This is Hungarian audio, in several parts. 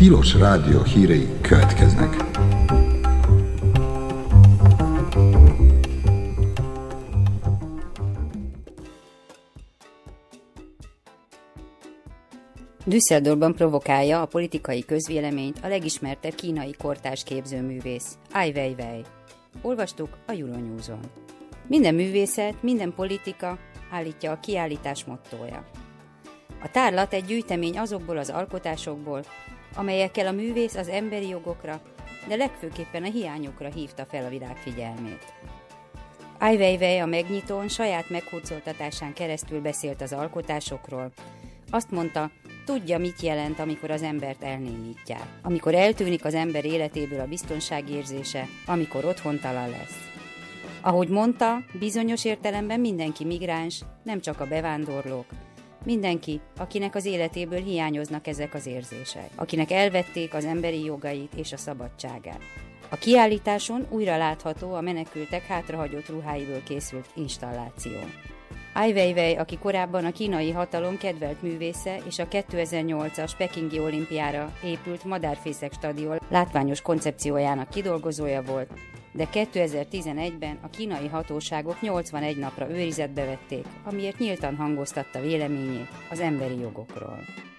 Tilos Rádió hírei következnek. Düsseldorfban provokálja a politikai közvéleményt a legismertebb kínai kortárs képzőművész, Ai Weiwei. Olvastuk a Euronews-on. Minden művészet, minden politika, állítja a kiállítás mottója. A tárlat egy gyűjtemény azokból az alkotásokból, amelyekkel a művész az emberi jogokra, de legfőképpen a hiányokra hívta fel a világ figyelmét. Ai Weiwei a megnyitón saját meghurcoltatásán keresztül beszélt az alkotásokról. Azt mondta, tudja, mit jelent, amikor az embert elnémítják, amikor eltűnik az ember életéből a biztonságérzése, amikor otthontalan lesz. Ahogy mondta, bizonyos értelemben mindenki migráns, nem csak a bevándorlók, mindenki, akinek az életéből hiányoznak ezek az érzések, akinek elvették az emberi jogait és a szabadságát. A kiállításon újra látható a menekültek hátrahagyott ruháiból készült installáció. Ai Weiwei, aki korábban a kínai hatalom kedvelt művésze és a 2008-as pekingi olimpiára épült Madárfészek stadion látványos koncepciójának kidolgozója volt, de 2011-ben a kínai hatóságok 81 napra őrizetbe vették, amiért nyíltan hangoztatta véleményét az emberi jogokról.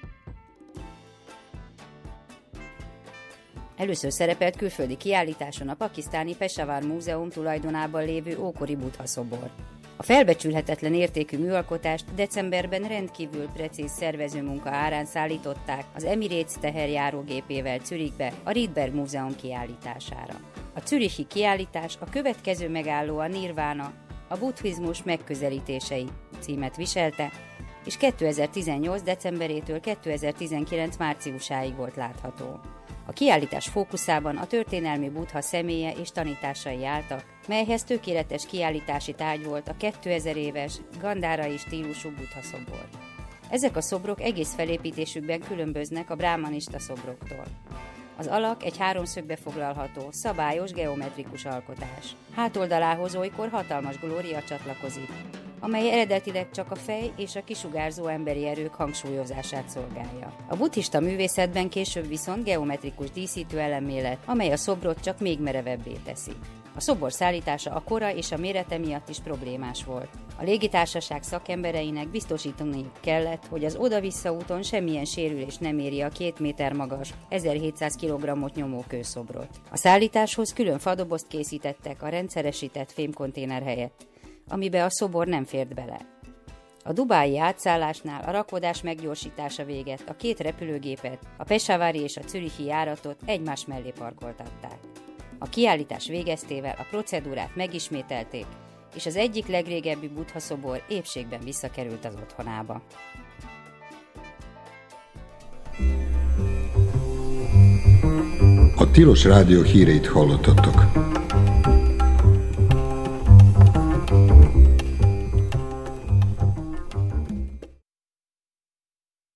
Először szerepelt külföldi kiállításon a pakisztáni Peshawar Múzeum tulajdonában lévő ókori Buddha szobor. A felbecsülhetetlen értékű műalkotást decemberben rendkívül precíz szervezőmunka árán szállították az Emirates teherjárógépével Zürichbe a Riedberg Múzeum kiállítására. A zürichi kiállítás a következő megálló a Nirvána, a buddhizmus megközelítései címet viselte, és 2018. decemberétől 2019. márciusáig volt látható. A kiállítás fókuszában a történelmi Buddha személye és tanításai álltak, melyhez tökéletes kiállítási tárgy volt a 2000 éves gandárai stílusú Buddha szobor. Ezek a szobrok egész felépítésükben különböznek a brahmanista szobroktól. Az alak egy háromszögbe foglalható, szabályos geometrikus alkotás. Hátoldalához olykor hatalmas glória csatlakozik, amely eredetileg csak a fej és a kisugárzó emberi erők hangsúlyozását szolgálja. A buddhista művészetben később viszont geometrikus díszítő elemmé lett, amely a szobrot csak még merevebbé teszi. A szobor szállítása a kora és a mérete miatt is problémás volt. A légitársaság szakembereinek biztosítaniuk kellett, hogy az oda-vissza úton semmilyen sérülés nem éri a 2 méter magas, 1700 kg-ot nyomó kőszobrot. A szállításhoz külön fadobozt készítettek a rendszeresített fémkonténer helyett, amibe a szobor nem fért bele. A dubái átszállásnál a rakodás meggyorsítása véget a 2 repülőgépet, a pesawari és a zürichi járatot egymás mellé parkoltatták. A kiállítás végeztével a procedúrát megismételték, és az egyik legrégebbi Buddha szobor épségben visszakerült az otthonába. A Tilos Rádió híreit hallottatok.